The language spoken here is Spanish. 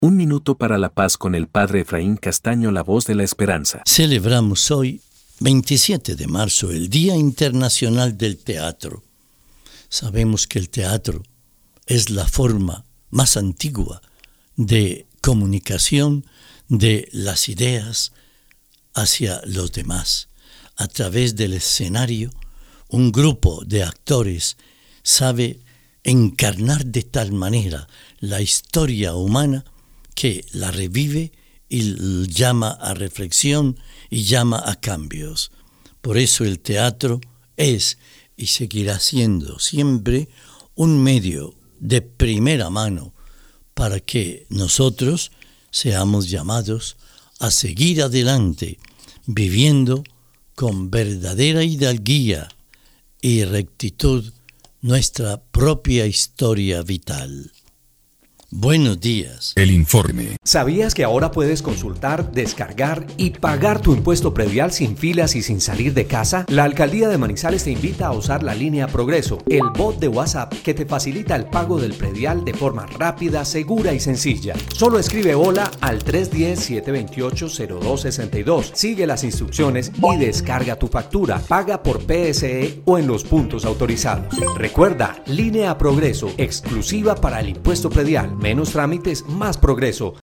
Un minuto para la paz con el Padre Efraín Castaño, la voz de la esperanza. Celebramos hoy, 27 de marzo, el Día Internacional del Teatro. Sabemos que el teatro es la forma más antigua de comunicación de las ideas hacia los demás. A través del escenario, un grupo de actores sabe encarnar de tal manera la historia humana que la revive y llama a reflexión y llama a cambios. Por eso el teatro es y seguirá siendo siempre un medio de primera mano para que nosotros seamos llamados a seguir adelante, viviendo con verdadera hidalguía y rectitud nuestra propia historia vital. Buenos días. El informe. ¿Sabías que ahora puedes consultar, descargar y pagar tu impuesto predial sin filas y sin salir de casa? La Alcaldía de Manizales te invita a usar la línea Progreso, el bot de WhatsApp que te facilita el pago del predial de forma rápida, segura y sencilla. Solo escribe hola al 310-728-0262. Sigue las instrucciones y descarga tu factura. Paga por PSE o en los puntos autorizados. Recuerda, línea Progreso, exclusiva para el impuesto predial. Menos trámites, más progreso.